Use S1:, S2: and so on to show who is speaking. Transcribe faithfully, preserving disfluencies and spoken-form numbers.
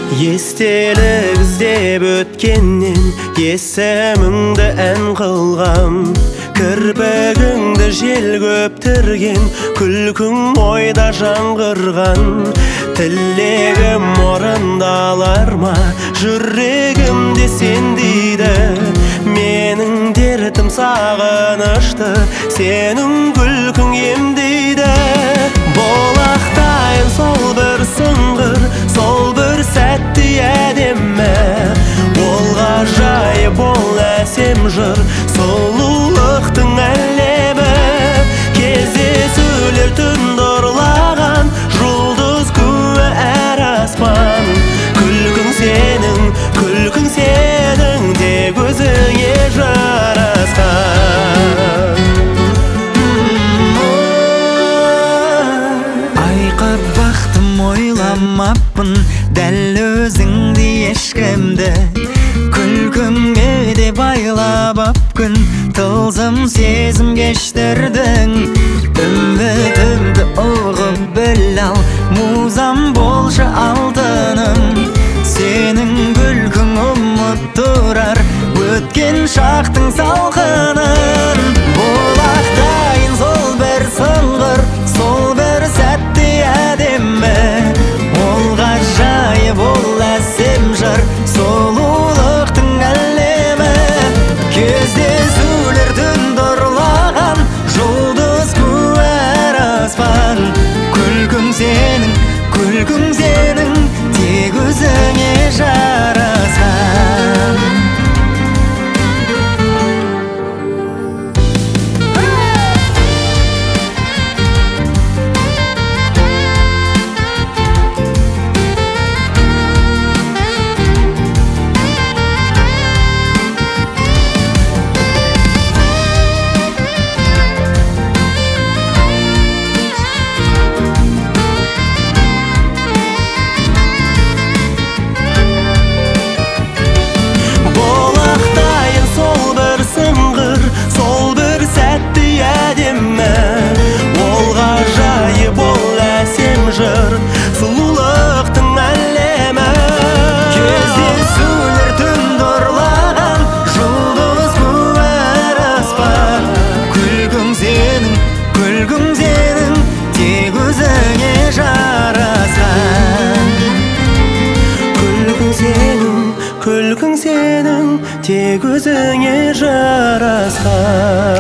S1: Естелік іздеп өткеннен есіміңді ән қылғам. Кірпігіңді жел көптірген, күлкің ойда жаңғырған. Тілегім орындалар ма, жүрегімде сен дейді. Менің дертім сағынышты, сенің күлкің емдейді. Болақтайын сол бір сыңғыр, сол бір сәтті әдемі. Ол ғажайып, ол әсем жыр, сұлулықтың әлемі. Кездесулер түнді ұрлаған, жұлдыз күні әр аспан. Күлкің сенің, күлкің сенің, тек өзіңе жарасқан.
S2: Айқап бақтым ойламаппын, дәл өзіңді ешкімді. Күлкіңе де байлап ап күн, тылсым сезім кештірдің. Үмітімді ұғып біл ал, музам болшы алтыным. Сенің күлкің ұмыт тұрар, өткен шақтың салқынын. Болақтайын сол бір сыңғыр, сол бір сәтті әдемі. Ол ғажайып, ол әсем жыр, сұлулықтың әлемі. Кездесулер түнді ұрлаған, жұлдыз күні әр аспан. Күлкің сенің, күлкің сенің, тек өзіңе жарасқан.
S1: Сұлулықтың әлемі.
S2: Кездесулер түнді ұрлаған, жұлдыз күні әр аспан. Күлкің сенің, күлкің сенің, тек өзіңе жарасқан.
S1: Күлкің сенің, күлкің сенің, тек өзіңе жарасқан.